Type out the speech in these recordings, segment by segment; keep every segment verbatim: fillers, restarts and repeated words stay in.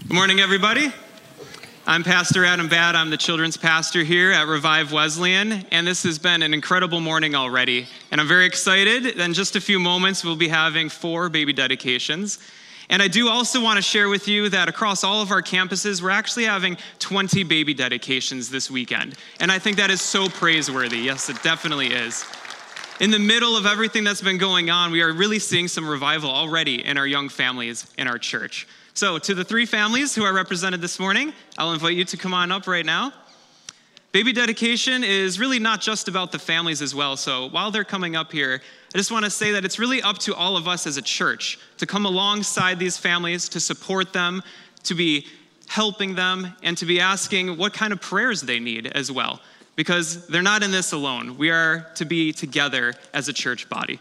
Good morning, everybody. I'm Pastor Adam Batt. I'm the children's pastor here at Revive Wesleyan, and this has been an incredible morning already. And I'm very excited. In just a few moments, we'll be having four baby dedications. And I do also want to share with you that across all of our campuses, we're actually having twenty baby dedications this weekend. And I think that is so praiseworthy. Yes, it definitely is. In the middle of everything that's been going on, we are really seeing some revival already in our young families in our church. So to the three families who are represented this morning, I'll invite you to come on up right now. Baby dedication is really not just about the families as well. So while they're coming up here, I just want to say that it's really up to all of us as a church to come alongside these families, to support them, to be helping them, and to be asking what kind of prayers they need as well. Because they're not in this alone. We are to be together as a church body.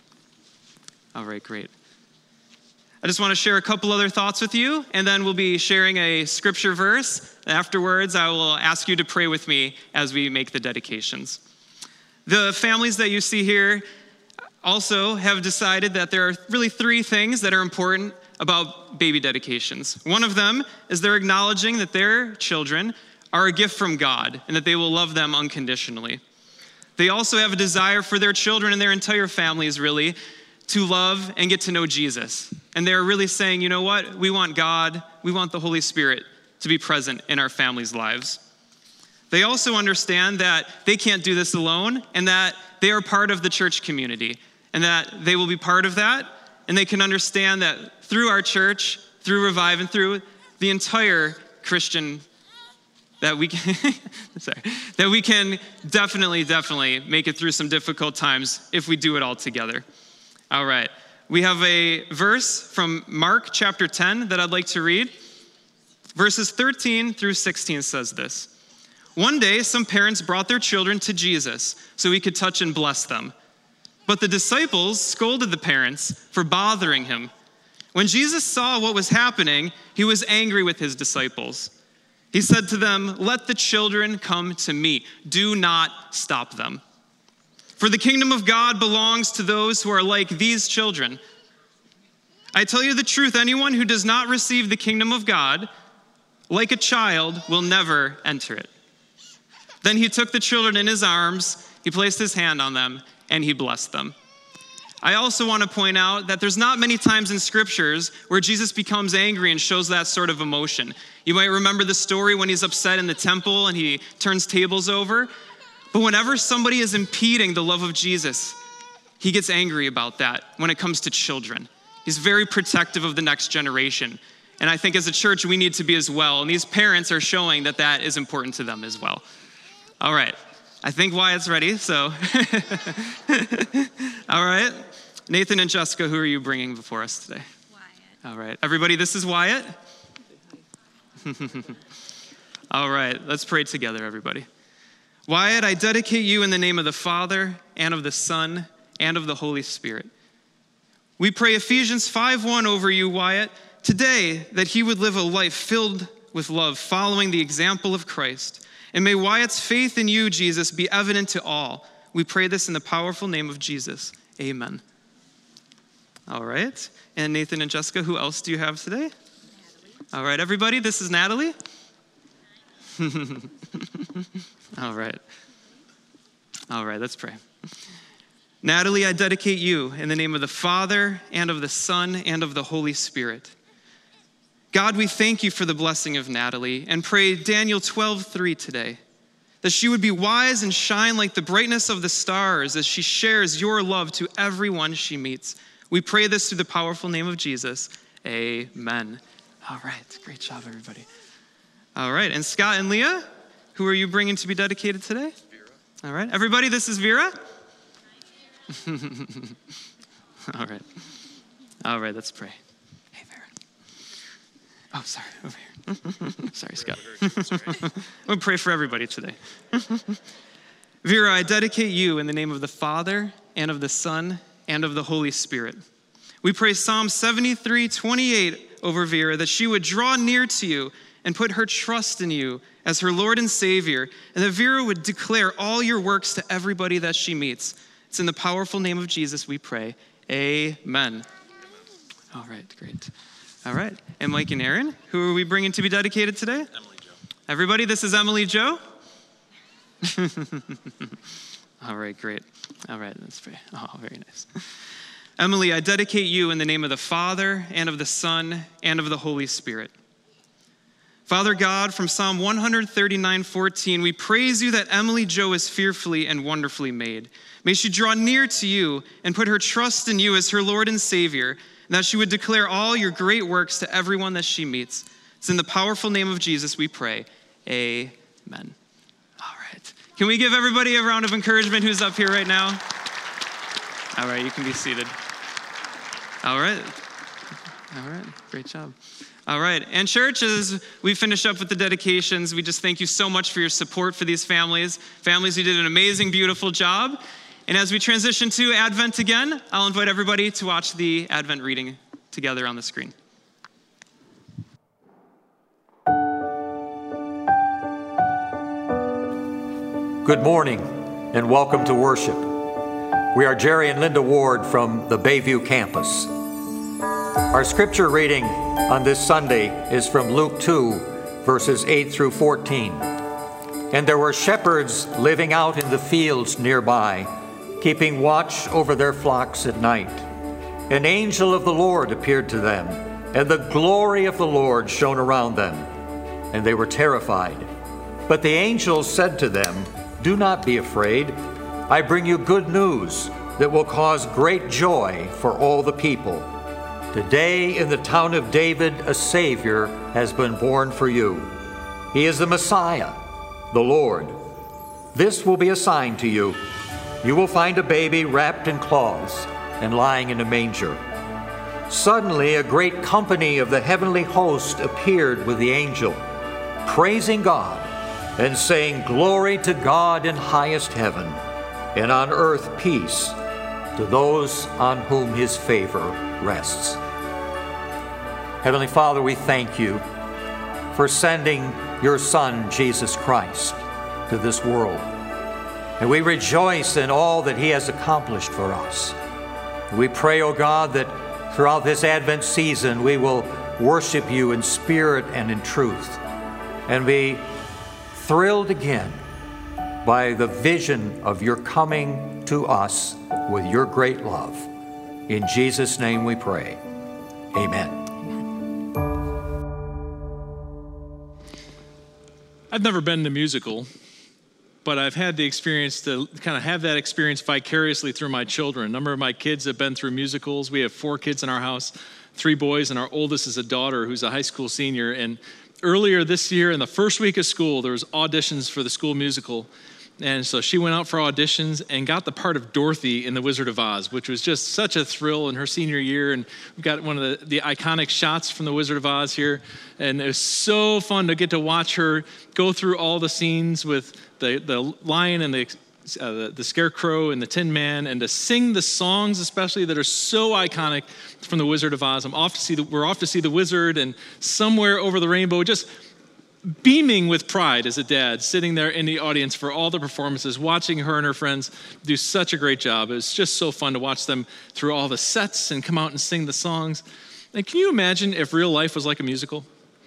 All right, great. I just want to share a couple other thoughts with you, and then we'll be sharing a scripture verse. Afterwards, I will ask you to pray with me as we make the dedications. The families that you see here also have decided that there are really three things that are important about baby dedications. One of them is they're acknowledging that their children are a gift from God and that they will love them unconditionally. They also have a desire for their children and their entire families, really, to love and get to know Jesus. And they're really saying, you know what? We want God, we want the Holy Spirit to be present in our families' lives. They also understand that they can't do this alone and that they are part of the church community and that they will be part of that. And they can understand that through our church, through Revive, and through the entire Christian that we can, sorry, that we can definitely, definitely make it through some difficult times if we do it all together. All right, we have a verse from Mark chapter ten that I'd like to read. Verses thirteen through sixteen says this. One day, some parents brought their children to Jesus so he could touch and bless them. But the disciples scolded the parents for bothering him. When Jesus saw what was happening, he was angry with his disciples. He said to them, "Let the children come to me. Do not stop them. For the kingdom of God belongs to those who are like these children. I tell you the truth, anyone who does not receive the kingdom of God like a child will never enter it." Then he took the children in his arms, he placed his hand on them, and he blessed them. I also want to point out that there's not many times in scriptures where Jesus becomes angry and shows that sort of emotion. You might remember the story when he's upset in the temple and he turns tables over. But whenever somebody is impeding the love of Jesus, he gets angry about that when it comes to children. He's very protective of the next generation. And I think as a church, we need to be as well. And these parents are showing that that is important to them as well. All right. I think Wyatt's ready, so. All right. Nathan and Jessica, who are you bringing before us today? Wyatt. All right. Everybody, this is Wyatt. All right. Let's pray together, everybody. Wyatt, I dedicate you in the name of the Father, and of the Son, and of the Holy Spirit. We pray Ephesians five one over you, Wyatt, today that he would live a life filled with love, following the example of Christ. And may Wyatt's faith in you, Jesus, be evident to all. We pray this in the powerful name of Jesus. Amen. All right. And Nathan and Jessica, who else do you have today? Natalie. All right, everybody, this is Natalie. All right. All right, let's pray. Natalie, I dedicate you in the name of the Father, and of the Son, and of the Holy Spirit. God, we thank you for the blessing of Natalie and pray Daniel twelve three today, that she would be wise and shine like the brightness of the stars as she shares your love to everyone she meets. We pray this through the powerful name of Jesus. Amen. All right, great job, everybody. All right, and Scott and Leah, who are you bringing to be dedicated today? Vera. All right, everybody, this is Vera. All right. All right, let's pray. Hey, Vera. Oh, sorry, over here. Sorry, Scott. I'm going to pray for everybody today. Vera, I dedicate you in the name of the Father, and of the Son, and of the Holy Spirit. We pray Psalm seventy-three twenty-eight over Vera, that she would draw near to you and put her trust in you as her Lord and Savior, and that Vera would declare all your works to everybody that she meets. It's in the powerful name of Jesus we pray. Amen. All right, great. All right. And Mike and Aaron, who are we bringing to be dedicated today? Emily Jo. Everybody, this is Emily Jo. All right, great. All right, that's very, oh, very nice. Emily, I dedicate you in the name of the Father, and of the Son, and of the Holy Spirit. Father God, from Psalm one thirty-nine fourteen, we praise you that Emily Jo is fearfully and wonderfully made. May she draw near to you and put her trust in you as her Lord and Savior, and that she would declare all your great works to everyone that she meets. It's in the powerful name of Jesus we pray. Amen. All right. Can we give everybody a round of encouragement who's up here right now? All right, you can be seated. All right. All right, great job. All right, and church, as we finish up with the dedications, we just thank you so much for your support for these families. Families who did an amazing, beautiful job. And as we transition to Advent again, I'll invite everybody to watch the Advent reading together on the screen. Good morning and welcome to worship. We are Jerry and Linda Ward from the Bayview campus. Our scripture reading on this Sunday is from Luke two, verses eight through fourteen. And there were shepherds living out in the fields nearby, keeping watch over their flocks at night. An angel of the Lord appeared to them, and the glory of the Lord shone around them, and they were terrified. But the angel said to them, "Do not be afraid. I bring you good news that will cause great joy for all the people. Today in the town of David, a Savior has been born for you. He is the Messiah, the Lord. This will be a sign to you. You will find a baby wrapped in cloths and lying in a manger." Suddenly a great company of the heavenly host appeared with the angel, praising God and saying, "Glory to God in highest heaven, and on earth peace to those on whom his favor rests." Heavenly Father, we thank you for sending your Son, Jesus Christ, to this world. And we rejoice in all that he has accomplished for us. We pray, O God, that throughout this Advent season we will worship you in spirit and in truth, and be thrilled again by the vision of your coming to us with your great love. In Jesus' name we pray. Amen. I've never been to a musical, but I've had the experience to kind of have that experience vicariously through my children. A number of my kids have been through musicals. We have four kids in our house, three boys, and our oldest is a daughter who's a high school senior. And earlier this year, in the first week of school, there was auditions for the school musical. And so she went out for auditions and got the part of Dorothy in The Wizard of Oz, which was just such a thrill in her senior year. And we've got one of the, the iconic shots from The Wizard of Oz here. And it was so fun to get to watch her go through all the scenes with the, the lion and the, uh, the, the scarecrow and the Tin Man, and to sing the songs especially that are so iconic from The Wizard of Oz. I'm off to see the, we're off to see the Wizard, and Somewhere Over the Rainbow, just beaming with pride as a dad, sitting there in the audience for all the performances, watching her and her friends do such a great job. It was just so fun to watch them through all the sets and come out and sing the songs. And can you imagine if real life was like a musical?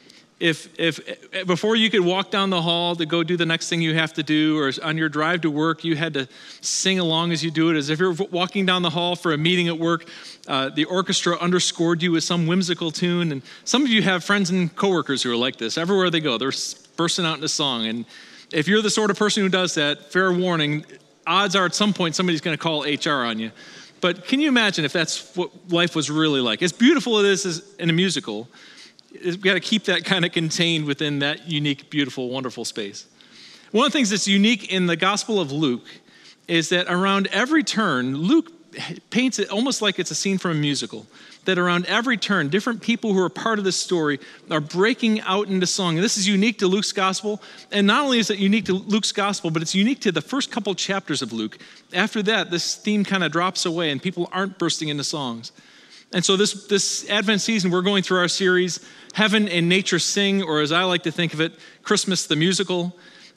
If if before you could walk down the hall to go do the next thing you have to do, or on your drive to work, you had to sing along as you do it, as if you're walking down the hall for a meeting at work, uh, the orchestra underscored you with some whimsical tune. And some of you have friends and coworkers who are like this. Everywhere they go, they're bursting out into song. And if you're the sort of person who does that, fair warning, odds are at some point somebody's going to call H R on you. But can you imagine if that's what life was really like? As beautiful as it is in a musical, we've got to keep that kind of contained within that unique, beautiful, wonderful space. One of the things that's unique in the Gospel of Luke is that around every turn, Luke paints it almost like it's a scene from a musical. That around every turn, different people who are part of this story are breaking out into song. And this is unique to Luke's Gospel. And not only is it unique to Luke's Gospel, but it's unique to the first couple chapters of Luke. After that, this theme kind of drops away and people aren't bursting into songs. And so this, this Advent season, we're going through our series, Heaven and Nature Sing, or as I like to think of it, Christmas the Musical.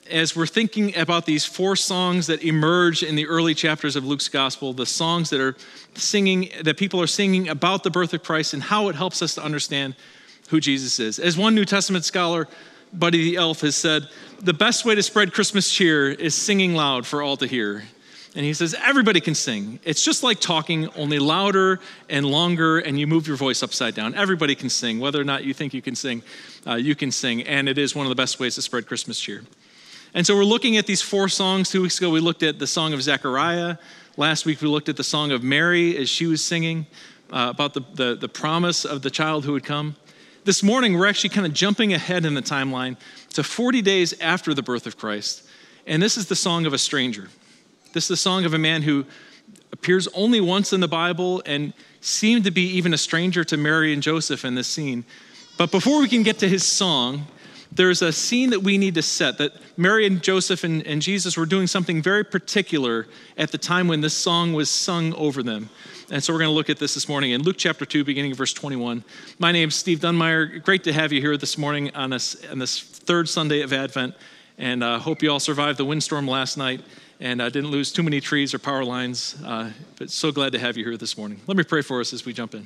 as we're thinking about these four songs that emerge in the early chapters of Luke's gospel, the songs that are singing, that people are singing about the birth of Christ and how it helps us to understand who Jesus is. As one New Testament scholar, Buddy the Elf, has said, the best way to spread Christmas cheer is singing loud for all to hear. And he says, everybody can sing. It's just like talking, only louder and longer, and you move your voice upside down. Everybody can sing. Whether or not you think you can sing, uh, you can sing. And it is one of the best ways to spread Christmas cheer. And so we're looking at these four songs. Two weeks ago, we looked at the song of Zechariah. Last week, we looked at the song of Mary as she was singing uh, about the, the, the promise of the child who would come. This morning, we're actually kind of jumping ahead in the timeline to forty days after the birth of Christ. And this is the song of a stranger. This is the song of a man who appears only once in the Bible and seemed to be even a stranger to Mary and Joseph in this scene. But before we can get to his song, there's a scene that we need to set, that Mary and Joseph and, and Jesus were doing something very particular at the time when this song was sung over them. And so we're going to look at this this morning in Luke chapter two, beginning of verse twenty-one. My name is Steve Dunmeyer. Great to have you here this morning on this, on this third Sunday of Advent. And I uh, hope you all survived the windstorm last night and uh, didn't lose too many trees or power lines. Uh, but so glad to have you here this morning. Let me pray for us as we jump in.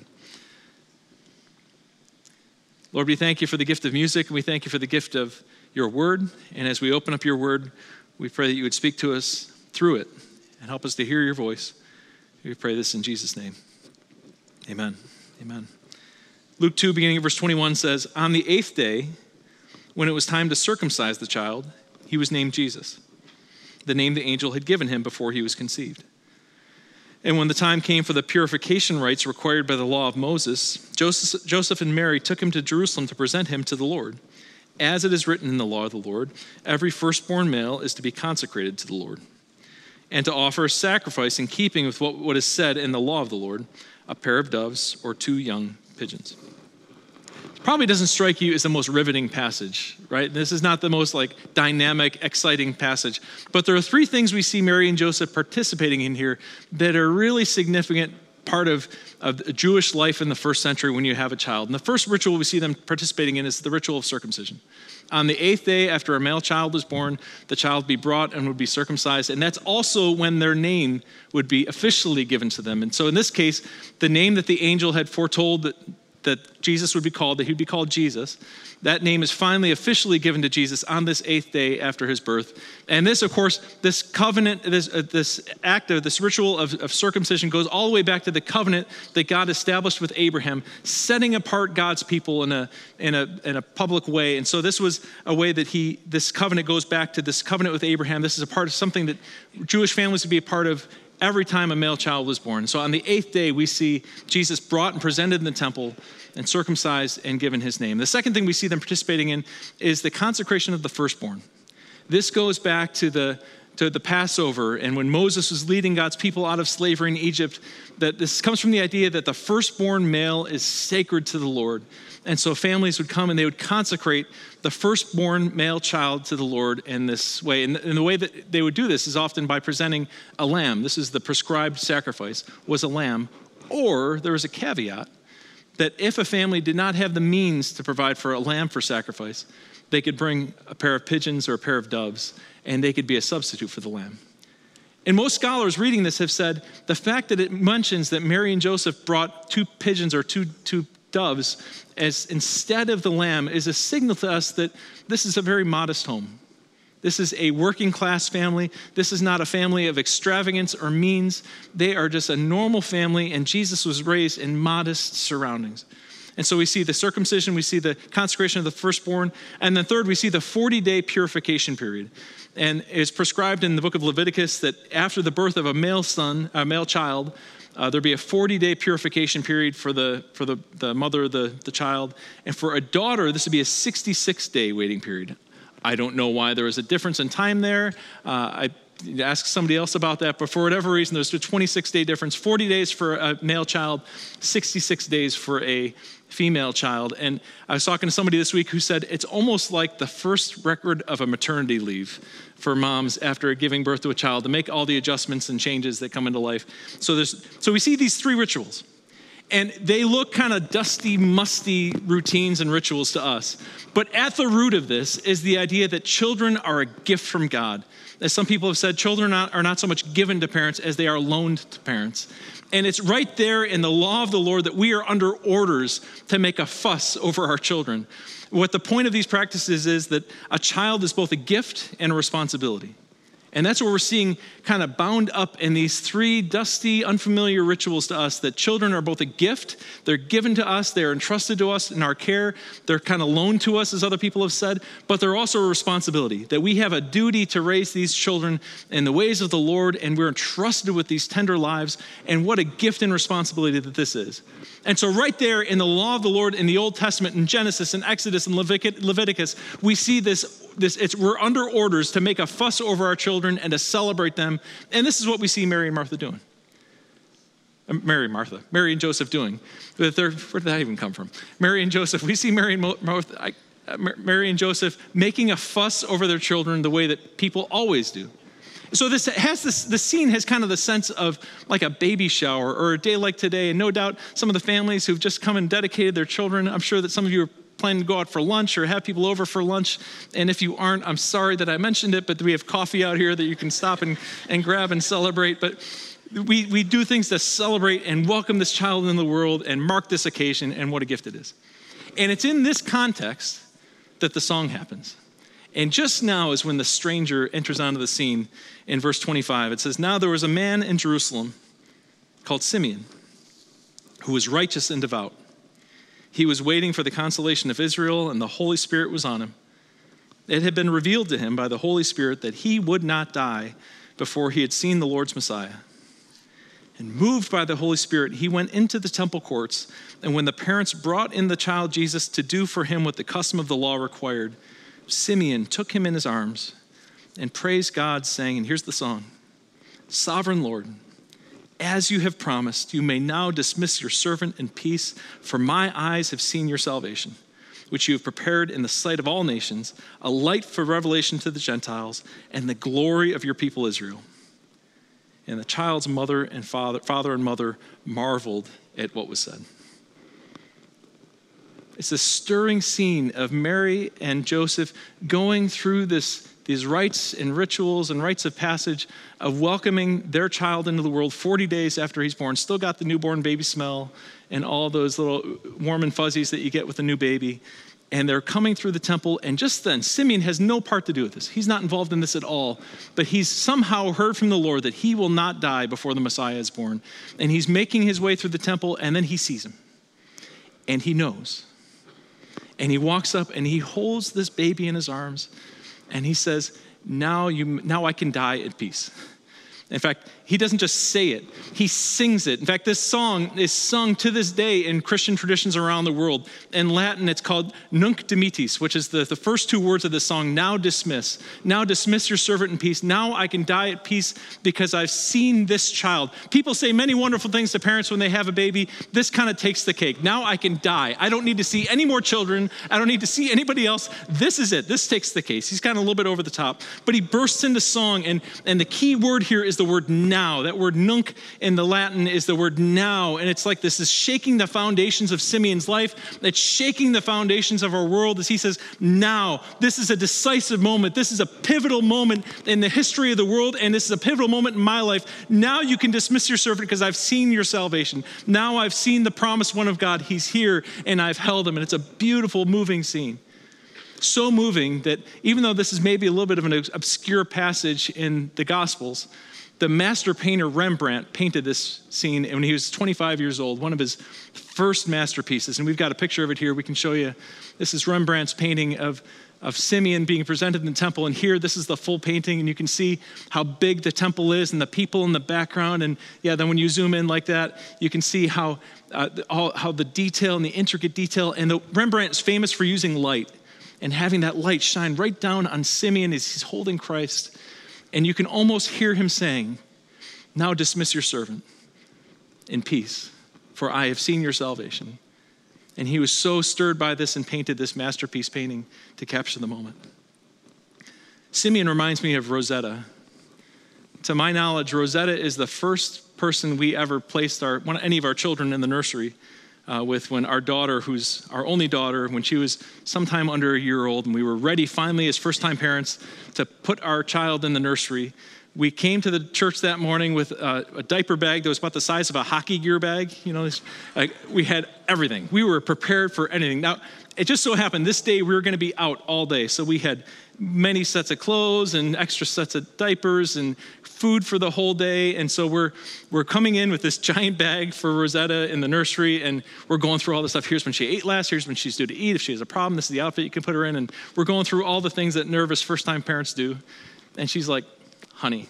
Lord, we thank you for the gift of music, and we thank you for the gift of your word. And as we open up your word, we pray that you would speak to us through it and help us to hear your voice. We pray this in Jesus' name. Amen. Amen. Luke two, beginning of verse twenty-one says, on the eighth day, when it was time to circumcise the child, he was named Jesus, the name the angel had given him before he was conceived. And when the time came for the purification rites required by the law of Moses, Joseph, Joseph and Mary took him to Jerusalem to present him to the Lord. As it is written in the law of the Lord, every firstborn male is to be consecrated to the Lord, and to offer a sacrifice in keeping with what, what is said in the law of the Lord, a pair of doves or two young pigeons. Probably doesn't strike you as the most riveting passage, right? This is not the most like dynamic, exciting passage. But there are three things we see Mary and Joseph participating in here that are really significant part of, of Jewish life in the first century when you have a child. And the first ritual we see them participating in is the ritual of circumcision. On the eighth day after a male child was born, the child would be brought and would be circumcised. And that's also when their name would be officially given to them. And so in this case, the name that the angel had foretold that that Jesus would be called, that he'd be called Jesus. That name is finally officially given to Jesus on this eighth day after his birth. And this, of course, this covenant, this, uh, this act of this ritual of, of circumcision goes all the way back to the covenant that God established with Abraham, setting apart God's people in a, in a, in a public way. And so this was a way that he, this covenant goes back to this covenant with Abraham. This is a part of something that Jewish families would be a part of every time a male child was born. So on the eighth day, we see Jesus brought and presented in the temple and circumcised and given his name. The second thing we see them participating in is the consecration of the firstborn. This goes back to the to the Passover, and when Moses was leading God's people out of slavery in Egypt, that this comes from the idea that the firstborn male is sacred to the Lord. And so families would come and they would consecrate the firstborn male child to the Lord in this way. And, and the way that they would do this is often by presenting a lamb. This is the prescribed sacrifice, was a lamb. Or there was a caveat that if a family did not have the means to provide for a lamb for sacrifice, they could bring a pair of pigeons or a pair of doves, and they could be a substitute for the lamb. And most scholars reading this have said the fact that it mentions that Mary and Joseph brought two pigeons or two, two doves as instead of the lamb is a signal to us that this is a very modest home. This is a working class family. This is not a family of extravagance or means. They are just a normal family, and Jesus was raised in modest surroundings. And so we see the circumcision, we see the consecration of the firstborn, and then third, we see the forty-day purification period. And it's prescribed in the book of Leviticus that after the birth of a male son, a male child, uh, there'd be a forty-day purification period for the for the, the mother of the, the child. And for a daughter, this would be a sixty-six day waiting period. I don't know why there was a difference in time there. Uh, I ask somebody else about that, but for whatever reason, there's a twenty-six day difference, forty days for a male child, sixty-six days for a female child. And I was talking to somebody this week who said it's almost like the first record of a maternity leave for moms after giving birth to a child to make all the adjustments and changes that come into life. So there's, so we see these three rituals. And they look kind of dusty, musty routines and rituals to us. But at the root of this is the idea that children are a gift from God. As some people have said, children are not, are not so much given to parents as they are loaned to parents. And it's right there in the law of the Lord that we are under orders to make a fuss over our children. What the point of these practices is that a child is both a gift and a responsibility. And that's what we're seeing kind of bound up in these three dusty, unfamiliar rituals to us, that children are both a gift, they're given to us, they're entrusted to us in our care, they're kind of loaned to us, as other people have said, but they're also a responsibility, that we have a duty to raise these children in the ways of the Lord, and we're entrusted with these tender lives, and what a gift and responsibility that this is. And so right there in the law of the Lord in the Old Testament, in Genesis and Exodus and Leviticus, we see this, this it's, we're under orders to make a fuss over our children and to celebrate them. And this is what we see Mary and Martha doing. Uh, Mary and Martha, Mary and Joseph doing. Where did that even come from? Mary and Joseph, we see Mary and, Martha, I, uh, Mary and Joseph making a fuss over their children the way that people always do. So this has this, the scene has kind of the sense of like a baby shower or a day like today. And no doubt some of the families who've just come and dedicated their children, I'm sure that some of you are planning to go out for lunch or have people over for lunch. And if you aren't, I'm sorry that I mentioned it, but we have coffee out here that you can stop and, and grab and celebrate. But we, we do things to celebrate and welcome this child in the world and mark this occasion, and what a gift it is. And it's in this context that the song happens. And just now is when the stranger enters onto the scene in verse twenty-five. It says, "Now there was a man in Jerusalem called Simeon, who was righteous and devout. He was waiting for the consolation of Israel, and the Holy Spirit was on him. It had been revealed to him by the Holy Spirit that he would not die before he had seen the Lord's Messiah. And moved by the Holy Spirit, he went into the temple courts, and when the parents brought in the child Jesus to do for him what the custom of the law required, Simeon took him in his arms and praised God, saying," and here's the song, "Sovereign Lord, as you have promised, you may now dismiss your servant in peace, for my eyes have seen your salvation, which you have prepared in the sight of all nations, a light for revelation to the Gentiles, and the glory of your people Israel." And the child's mother and father, father and mother marveled at what was said. It's a stirring scene of Mary and Joseph going through this, these rites and rituals and rites of passage of welcoming their child into the world forty days after he's born. Still got the newborn baby smell and all those little warm and fuzzies that you get with a new baby. And they're coming through the temple, and just then, Simeon has no part to do with this. He's not involved in this at all, but he's somehow heard from the Lord that he will not die before the Messiah is born. And he's making his way through the temple, and then he sees him. And he knows. And he walks up and he holds this baby in his arms and he says, now you, now I can die at peace. In fact, he doesn't just say it, he sings it. In fact, this song is sung to this day in Christian traditions around the world. In Latin, it's called Nunc Dimittis, which is the, the first two words of this song, now dismiss. Now dismiss your servant in peace. Now I can die at peace because I've seen this child. People say many wonderful things to parents when they have a baby. This kind of takes the cake. Now I can die. I don't need to see any more children. I don't need to see anybody else. This is it. This takes the case. He's kind of a little bit over the top, but he bursts into song, and, and the key word here is the word now. That word nunc in the Latin is the word now, and it's like this is shaking the foundations of Simeon's life. It's shaking the foundations of our world as he says, now. This is a decisive moment. This is a pivotal moment in the history of the world, and this is a pivotal moment in my life. Now you can dismiss your servant because I've seen your salvation. Now I've seen the promised one of God. He's here, and I've held him, and it's a beautiful, moving scene. So moving that even though this is maybe a little bit of an obscure passage in the Gospels, the master painter Rembrandt painted this scene when he was twenty-five years old, one of his first masterpieces. And we've got a picture of it here. We can show you. This is Rembrandt's painting of, of Simeon being presented in the temple. And here, this is the full painting. And you can see how big the temple is and the people in the background. And yeah, then when you zoom in like that, you can see how, uh, all, how the detail and the intricate detail. And the, Rembrandt is famous for using light and having that light shine right down on Simeon as he's holding Christ. And you can almost hear him saying, now dismiss your servant in peace, for I have seen your salvation. And he was so stirred by this and painted this masterpiece painting to capture the moment. Simeon reminds me of Rosetta. To my knowledge, Rosetta is the first person we ever placed our one, any of our children in the nursery uh, with when our daughter, who's our only daughter, when she was sometime under a year old, and we were ready finally as first-time parents to put our child in the nursery. We came to the church that morning with a, a diaper bag that was about the size of a hockey gear bag. You know, like, we had everything. We were prepared for anything. Now, it just so happened this day we were going to be out all day, so we had many sets of clothes and extra sets of diapers and food for the whole day. And so we're we're coming in with this giant bag for Rosetta in the nursery, and we're going through all the stuff. Here's when she ate last, here's when she's due to eat. If she has a problem, this is the outfit you can put her in. And we're going through all the things that nervous first-time parents do. And she's like, honey,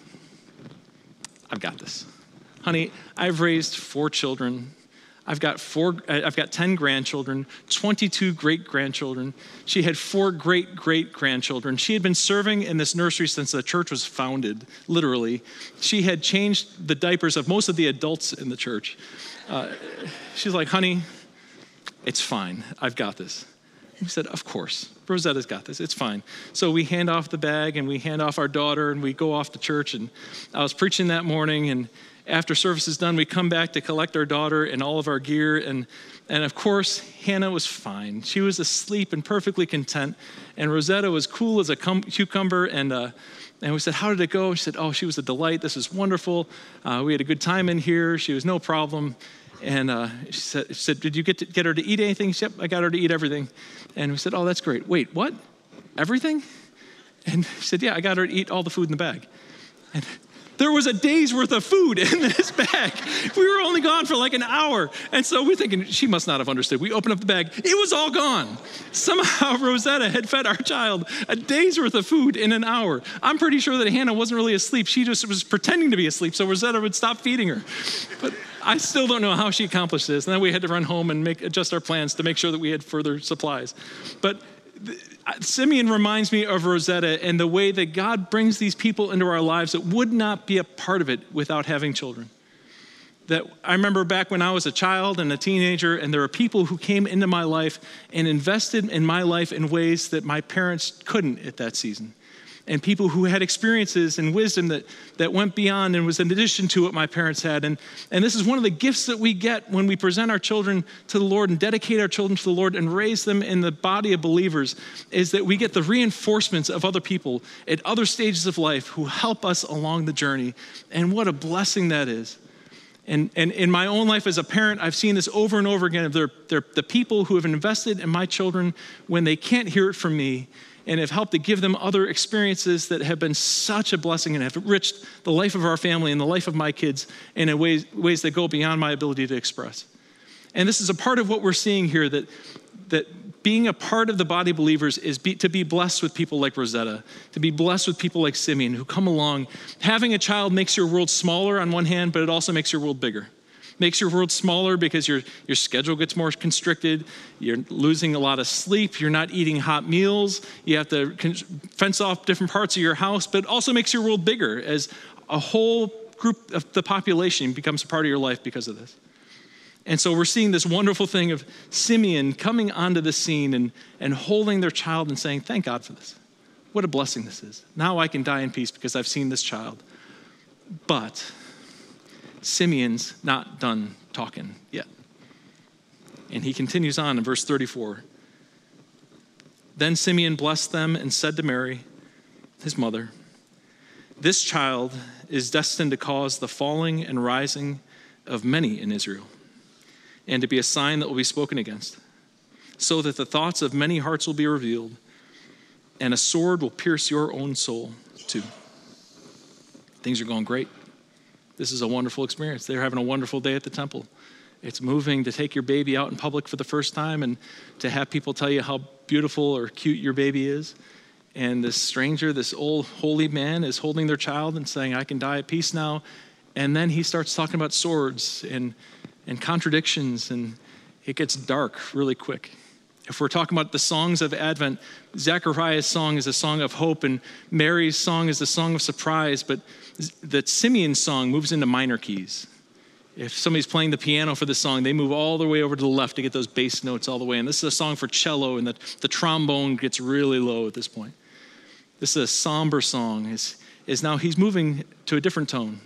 I've got this. Honey, I've raised four children. I've got four, I've got ten grandchildren, twenty-two great-grandchildren. She had four great-great-grandchildren. She had been serving in this nursery since the church was founded, literally. She had changed the diapers of most of the adults in the church. Uh, she's like, honey, it's fine. I've got this. We said, of course, Rosetta's got this. It's fine. So we hand off the bag, and we hand off our daughter, and we go off to church. And I was preaching that morning, and after service is done, we come back to collect our daughter and all of our gear. And, and of course, Hannah was fine. She was asleep and perfectly content. And Rosetta was cool as a cum- cucumber. And, uh, and we said, how did it go? She said, oh, she was a delight. This was wonderful. Uh, we had a good time in here. She was no problem. And uh, she, said, she said, did you get to get her to eat anything? She said, yep, I got her to eat everything. And we said, oh, that's great. Wait, what? Everything? And she said, yeah, I got her to eat all the food in the bag. And there was a day's worth of food in this bag. We were only gone for like an hour. And so we're thinking, she must not have understood. We opened up the bag. It was all gone. Somehow Rosetta had fed our child a day's worth of food in an hour. I'm pretty sure that Hannah wasn't really asleep. She just was pretending to be asleep so Rosetta would stop feeding her. But I still don't know how she accomplished this. And then we had to run home and make adjust our plans to make sure that we had further supplies. But Simeon reminds me of Rosetta and the way that God brings these people into our lives that would not be a part of it without having children. That I remember back when I was a child and a teenager, and there were people who came into my life and invested in my life in ways that my parents couldn't at that season. And people who had experiences and wisdom that, that went beyond and was in addition to what my parents had. And, and this is one of the gifts that we get when we present our children to the Lord and dedicate our children to the Lord and raise them in the body of believers, is that we get the reinforcements of other people at other stages of life who help us along the journey. And what a blessing that is. And, and in my own life as a parent, I've seen this over and over again. They're, they're the people who have invested in my children when they can't hear it from me, and have helped to give them other experiences that have been such a blessing and have enriched the life of our family and the life of my kids in a ways, ways that go beyond my ability to express. And this is a part of what we're seeing here, that, that being a part of the body of believers is be, to be blessed with people like Rosetta, to be blessed with people like Simeon who come along. Having a child makes your world smaller on one hand, but it also makes your world bigger. Makes your world smaller because your, your schedule gets more constricted. You're losing a lot of sleep. You're not eating hot meals. You have to fence off different parts of your house, but it also makes your world bigger as a whole group of the population becomes a part of your life because of this. And so we're seeing this wonderful thing of Simeon coming onto the scene and, and holding their child and saying, thank God for this. What a blessing this is. Now I can die in peace because I've seen this child. But Simeon's not done talking yet. And he continues on in verse thirty-four. Then Simeon blessed them and said to Mary, his mother, this child is destined to cause the falling and rising of many in Israel, and to be a sign that will be spoken against, so that the thoughts of many hearts will be revealed, and a sword will pierce your own soul too. Things are going great. This is a wonderful experience. They're having a wonderful day at the temple. It's moving to take your baby out in public for the first time and to have people tell you how beautiful or cute your baby is. And this stranger, this old holy man, is holding their child and saying, I can die at peace now. And then he starts talking about swords and, and contradictions, and it gets dark really quick. If we're talking about the songs of Advent, Zechariah's song is a song of hope, and Mary's song is a song of surprise, but that Simeon's song moves into minor keys. If somebody's playing the piano for the song, they move all the way over to the left to get those bass notes all the way. And this is a song for cello, and the, the trombone gets really low at this point. This is a somber song. Is is now he's moving to a different tone.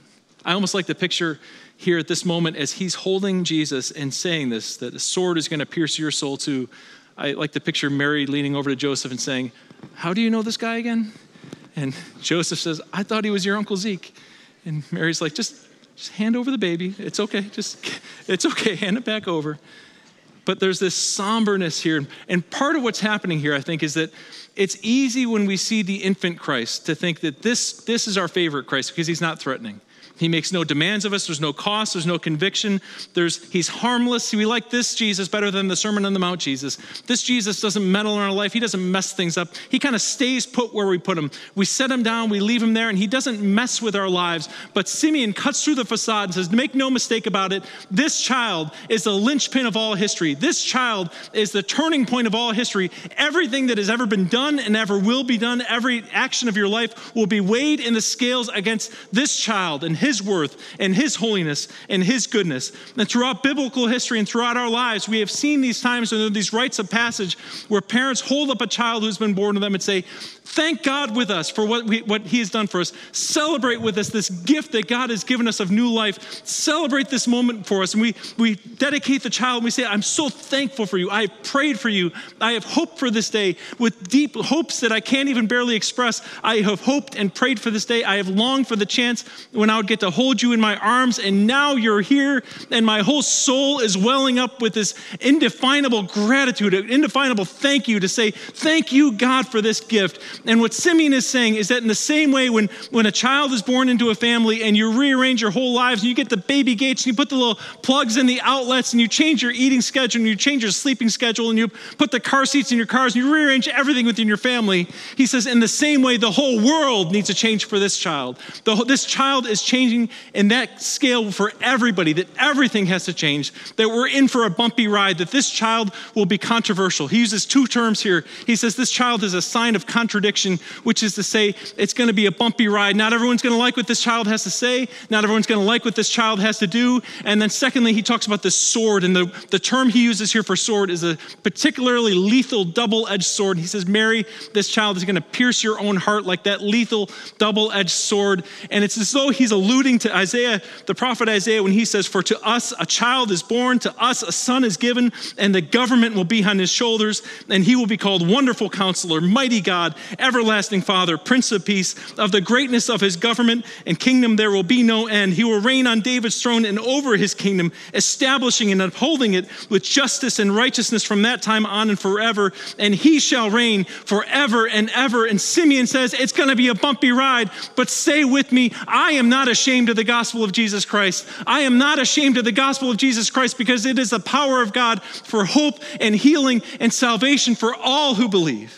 I almost like the picture here at this moment as he's holding Jesus and saying this, that the sword is going to pierce your soul too. I like to picture Mary leaning over to Joseph and saying, how do you know this guy again? And Joseph says, I thought he was your Uncle Zeke. And Mary's like, just, just hand over the baby. It's okay. Just, it's okay. Hand it back over. But there's this somberness here. And part of what's happening here, I think, is that it's easy when we see the infant Christ to think that this, this is our favorite Christ because he's not threatening. He makes no demands of us. There's no cost. There's no conviction. There's, he's harmless. We like this Jesus better than the Sermon on the Mount Jesus. This Jesus doesn't meddle in our life. He doesn't mess things up. He kind of stays put where we put him. We set him down. We leave him there, and he doesn't mess with our lives. But Simeon cuts through the facade and says, make no mistake about it. This child is the linchpin of all history. This child is the turning point of all history. Everything that has ever been done and ever will be done, every action of your life will be weighed in the scales against this child and his his worth and his holiness and his goodness. And throughout biblical history and throughout our lives, we have seen these times when there are these rites of passage where parents hold up a child who's been born to them and say, thank God with us for what, we, what he has done for us. Celebrate with us this gift that God has given us of new life. Celebrate this moment for us. And we, we dedicate the child and we say, I'm so thankful for you. I have prayed for you. I have hoped for this day with deep hopes that I can't even barely express. I have hoped and prayed for this day. I have longed for the chance when I would get to hold you in my arms. And now you're here and my whole soul is welling up with this indefinable gratitude, an indefinable thank you to say, thank you, God, for this gift. And what Simeon is saying is that in the same way when, when a child is born into a family and you rearrange your whole lives and you get the baby gates and you put the little plugs in the outlets and you change your eating schedule and you change your sleeping schedule and you put the car seats in your cars and you rearrange everything within your family, he says in the same way the whole world needs to change for this child. The, this child is changing in that scale for everybody, that everything has to change, that we're in for a bumpy ride, that this child will be controversial. He uses two terms here. He says this child is a sign of contradiction, which is to say it's going to be a bumpy ride. Not everyone's going to like what this child has to say. Not everyone's going to like what this child has to do. And then secondly, he talks about the sword, and the, the term he uses here for sword is a particularly lethal double-edged sword. He says, Mary, this child is going to pierce your own heart like that lethal double-edged sword. And it's as though he's alluding to Isaiah, the prophet Isaiah, when he says, for to us a child is born, to us a son is given, and the government will be on his shoulders, and he will be called Wonderful Counselor, Mighty God, Everlasting Father, Prince of Peace. Of the greatness of his government and kingdom there will be no end. He will reign on David's throne and over his kingdom, establishing and upholding it with justice and righteousness from that time on and forever. And he shall reign forever and ever. And Simeon says it's going to be a bumpy ride, but say with me, I am not ashamed of the gospel of Jesus Christ. I am not ashamed of the gospel of Jesus Christ because it is the power of God for hope and healing and salvation for all who believe.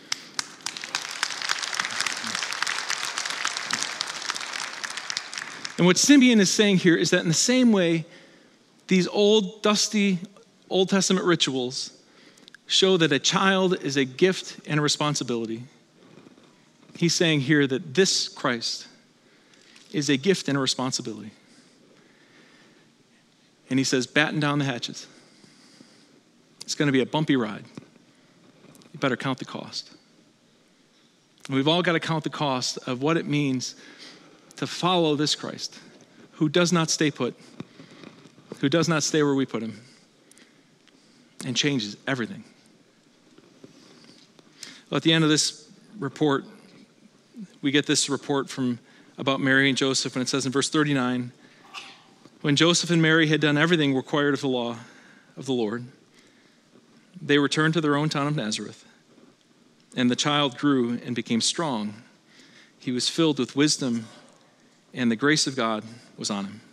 And what Simeon is saying here is that in the same way, these old, dusty Old Testament rituals show that a child is a gift and a responsibility. He's saying here that this Christ is a gift and a responsibility. And he says, batten down the hatches. It's going to be a bumpy ride. You better count the cost. And we've all got to count the cost of what it means to follow this Christ, who does not stay put, who does not stay where we put him, and changes everything. Well, at the end of this report, we get this report from about Mary and Joseph, and it says in verse thirty-nine, when Joseph and Mary had done everything required of the law of the Lord, they returned to their own town of Nazareth, and the child grew and became strong. He was filled with wisdom, and the grace of God was on him.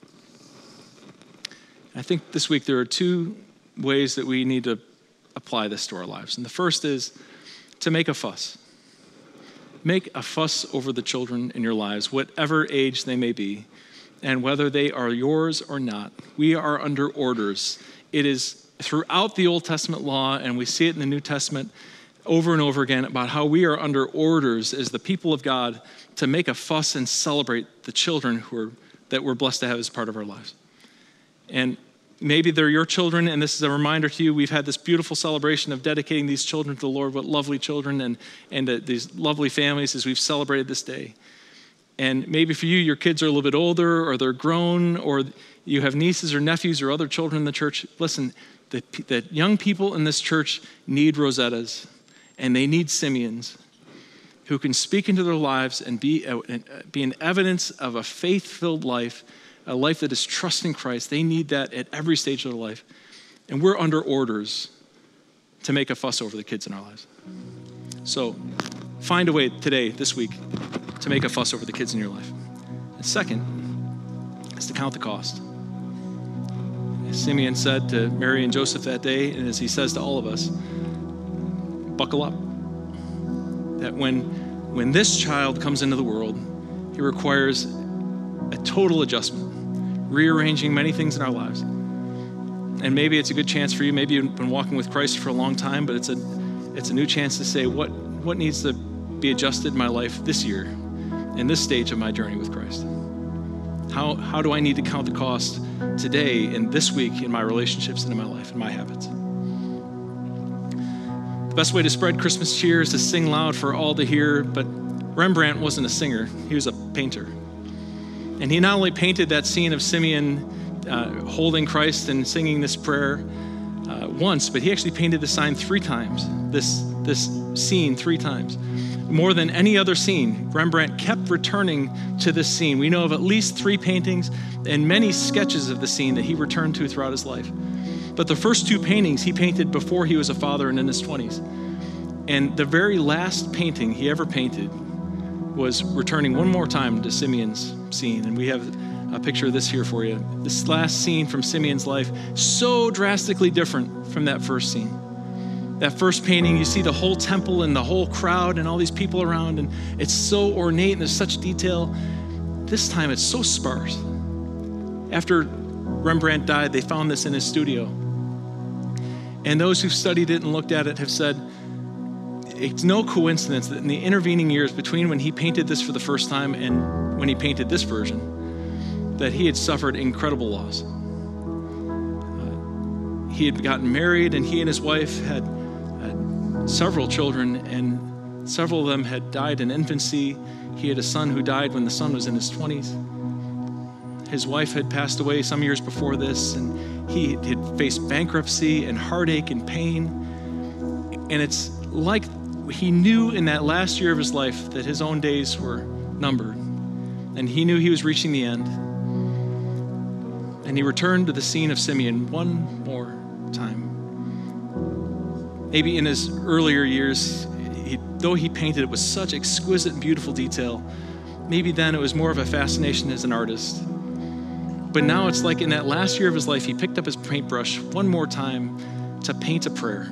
I think this week there are two ways that we need to apply this to our lives. And the first is to make a fuss. Make a fuss over the children in your lives, whatever age they may be, and whether they are yours or not. We are under orders. It is throughout the Old Testament law, and we see it in the New Testament over and over again about how we are under orders as the people of God to make a fuss and celebrate the children who are, that we're blessed to have as part of our lives. And maybe they're your children, and this is a reminder to you, we've had this beautiful celebration of dedicating these children to the Lord, what lovely children and, and uh, these lovely families as we've celebrated this day. And maybe for you, your kids are a little bit older, or they're grown, or you have nieces or nephews or other children in the church. Listen, the, the young people in this church need Rosettas, and they need Simeons who can speak into their lives and be, a, be an evidence of a faith-filled life, a life that is trusting Christ. They need that at every stage of their life. And we're under orders to make a fuss over the kids in our lives. So find a way today, this week, to make a fuss over the kids in your life. And second is to count the cost. As Simeon said to Mary and Joseph that day, and as he says to all of us, buckle up. That when, when this child comes into the world, he requires a total adjustment, rearranging many things in our lives. And maybe it's a good chance for you. Maybe you've been walking with Christ for a long time, but it's a it's a new chance to say, what, what needs to be adjusted in my life this year, in this stage of my journey with Christ? How, how do I need to count the cost today and this week in my relationships and in my life and my habits? The best way to spread Christmas cheer is to sing loud for all to hear, but Rembrandt wasn't a singer, he was a painter. And he not only painted that scene of Simeon uh, holding Christ and singing this prayer uh, once, but he actually painted the sign three times, this, this scene three times. More than any other scene, Rembrandt kept returning to this scene. We know of at least three paintings and many sketches of the scene that he returned to throughout his life. But the first two paintings he painted before he was a father and in his twenties. And the very last painting he ever painted was returning one more time to Simeon's scene. And we have a picture of this here for you. This last scene from Simeon's life, so drastically different from that first scene. That first painting, you see the whole temple and the whole crowd and all these people around, and it's so ornate and there's such detail. This time it's so sparse. After Rembrandt died, they found this in his studio. And those who've studied it and looked at it have said, it's no coincidence that in the intervening years between when he painted this for the first time and when he painted this version, that he had suffered incredible loss. Uh, he had gotten married, and he and his wife had, had several children, and several of them had died in infancy. He had a son who died when the son was in his twenties. His wife had passed away some years before this, and he had faced bankruptcy and heartache and pain. And it's like he knew in that last year of his life that his own days were numbered, and he knew he was reaching the end. And he returned to the scene of Simeon one more time. Maybe in his earlier years, he, though he painted it with such exquisite and beautiful detail, maybe then it was more of a fascination as an artist. But now it's like in that last year of his life, he picked up his paintbrush one more time to paint a prayer.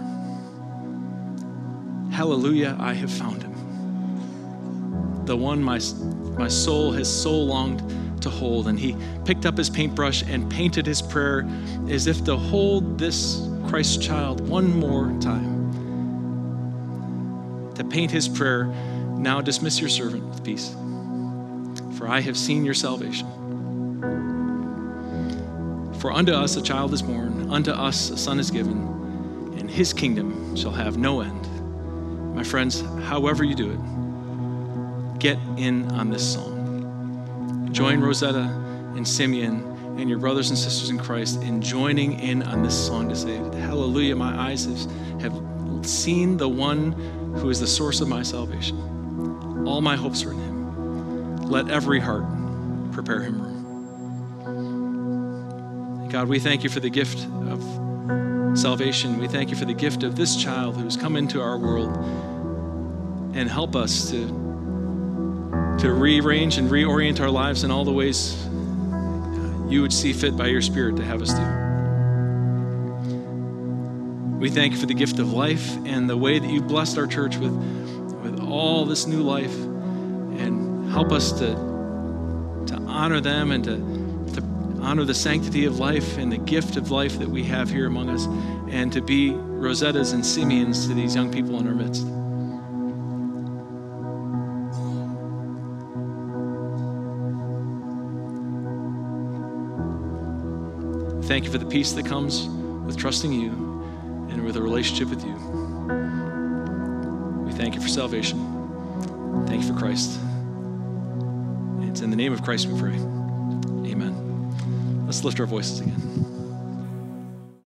Hallelujah, I have found him. The one my, my soul has so longed to hold. And he picked up his paintbrush and painted his prayer as if to hold this Christ child one more time. To paint his prayer, now dismiss your servant with peace, for I have seen your salvation. For unto us a child is born, unto us a son is given, and his kingdom shall have no end. My friends, however you do it, get in on this song. Join Rosetta and Simeon and your brothers and sisters in Christ in joining in on this song to say, hallelujah, my eyes have, have seen the one who is the source of my salvation. All my hopes are in him. Let every heart prepare him room. God, we thank you for the gift of salvation. We thank you for the gift of this child who's come into our world, and help us to, to rearrange and reorient our lives in all the ways you would see fit by your Spirit to have us do. We thank you for the gift of life and the way that you blessed our church with, with all this new life, and help us to, to honor them and to honor the sanctity of life and the gift of life that we have here among us, and to be Rosettas and Simeons to these young people in our midst. Thank you for the peace that comes with trusting you and with a relationship with you. We thank you for salvation. Thank you for Christ. It's in the name of Christ we pray. Amen. Let's lift our voices again.